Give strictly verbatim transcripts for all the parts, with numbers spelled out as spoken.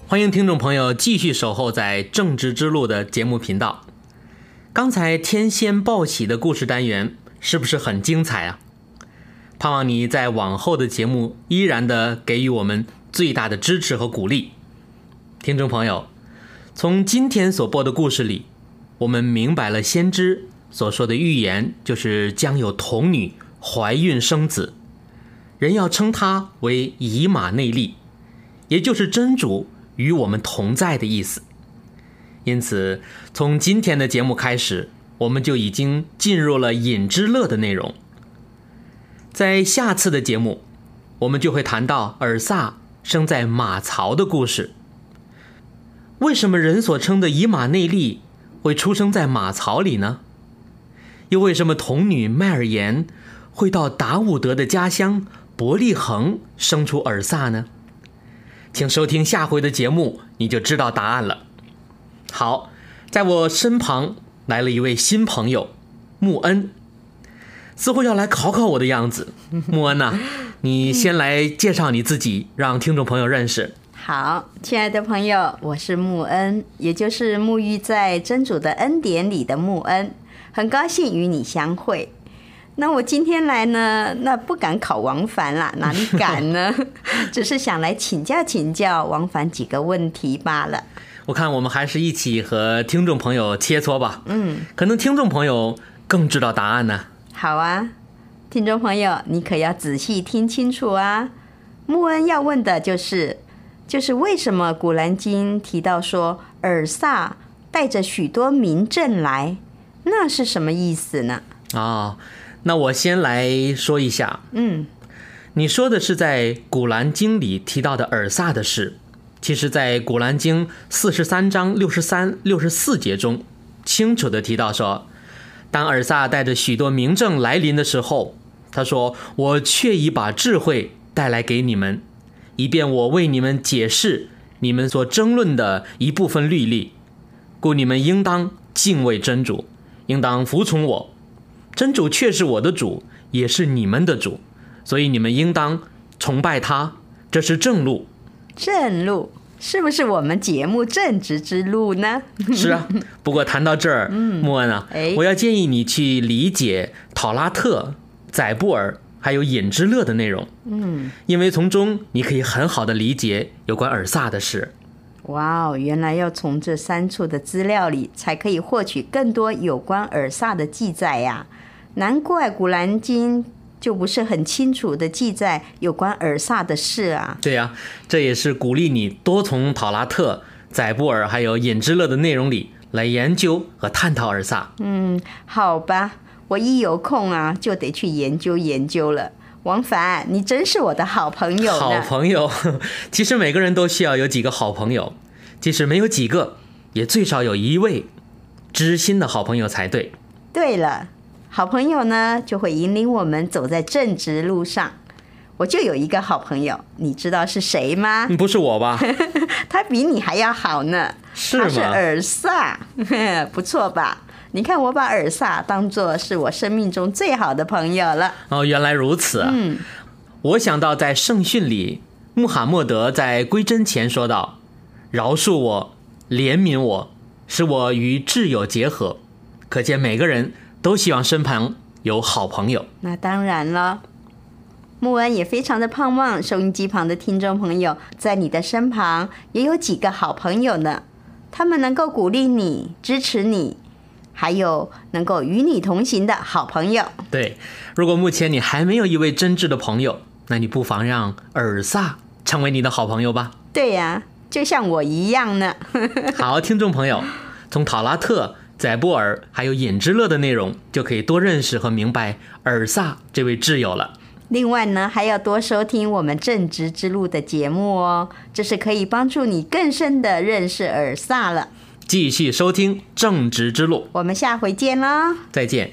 欢迎听众朋友继续守候在正直之路的节目频道。刚才天仙报喜的故事单元是不是很精彩啊？盼望你在往后的节目依然的给予我们最大的支持和鼓励。听众朋友，从今天所播的故事里，我们明白了先知所说的预言，就是将有童女怀孕生子，人要称她为以马内利，也就是真主与我们同在的意思。因此从今天的节目开始，我们就已经进入了隐之乐的内容。在下次的节目，我们就会谈到尔撒生在马槽的故事。为什么人所称的以马内利会出生在马槽里呢？又为什么童女麦尔言会到达伍德的家乡伯利恒生出尔撒呢？请收听下回的节目，你就知道答案了。好，在我身旁来了一位新朋友穆恩，似乎要来考考我的样子。穆恩啊，你先来介绍你自己，让听众朋友认识。 好，亲爱的朋友，我是穆恩，也就是沐浴在真主的恩典里的穆恩，很高兴与你相会。那我今天来呢，那不敢考王凡啦，哪里敢呢？只是想来请教请教王凡几个问题罢了。 我看我们还是一起和听众朋友切磋吧。 嗯， 可能听众朋友更知道答案呢。 好啊，听众朋友，你可要仔细听清楚啊。穆恩要问的就是，就是为什么古兰经提到说尔撒带着许多民政来，那是什么意思呢？ 哦，那我先来说一下。 嗯， 你说的是在古兰经里提到的尔撒的事。其实在古兰经四十三章六十三、六十四节中清楚地提到说，当尔撒带着许多明证来临的时候，他说，我却已把智慧带来给你们，以便我为你们解释你们所争论的一部分律例，故你们应当敬畏真主，应当服从我。真主却是我的主，也是你们的主，所以你们应当崇拜他，这是正路。 正路是不是我们节目正直之路呢？ 是啊，不过谈到这儿，嗯，穆恩啊，我要建议你去理解讨拉特、宰布尔还有隐之乐的内容，嗯，因为从中你可以很好的理解有关尔撒的事。 哇哦，原来要从这三处的资料里才可以获取更多有关尔撒的记载呀，难怪古兰经就不是很清楚的记载有关尔撒的事啊。 对啊，这也是鼓励你多从讨拉特、宰布尔还有隐之乐的内容里来研究和探讨尔撒。 嗯，好吧，我一有空啊就得去研究研究了。王凡，你真是我的好朋友呢。 好朋友，其实每个人都需要有几个好朋友，即使没有几个，也最少有一位知心的好朋友才对。 对了，好朋友呢，就会引领我们走在正直路上。我就有一个好朋友，你知道是谁吗？ 不是我吧？ 他比你还要好呢。 是吗？ 他是尔撒，不错吧？你看，我把尔撒当作是我生命中最好的朋友了。 哦，原来如此啊。 嗯， 我想到在圣训里，穆罕默德在归真前说道：饶恕我，怜悯我，使我与挚友结合。可见每个人都希望身旁有好朋友。 那当然了，穆恩也非常的盼望收音机旁的听众朋友在你的身旁也有几个好朋友呢，他们能够鼓励你、支持你，还有能够与你同行的好朋友。 对，如果目前你还没有一位真挚的朋友，那你不妨让尔撒成为你的好朋友吧。 对呀、啊，就像我一样呢。 好，听众朋友，从讨拉特、宰布尔还有隐之乐的内容，就可以多认识和明白尔撒这位挚友了。 另外呢，还要多收听我们正直之路的节目哦，这是可以帮助你更深的认识尔撒了。 继续收听正直之路， 我们下回见啦， 再见。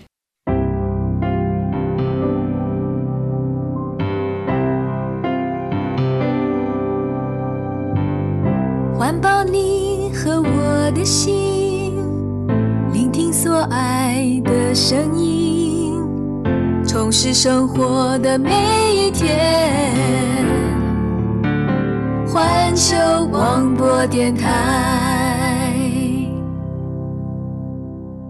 环抱你和我的心，聆听所爱的声音，充实生活的每一天。 环球广播电台。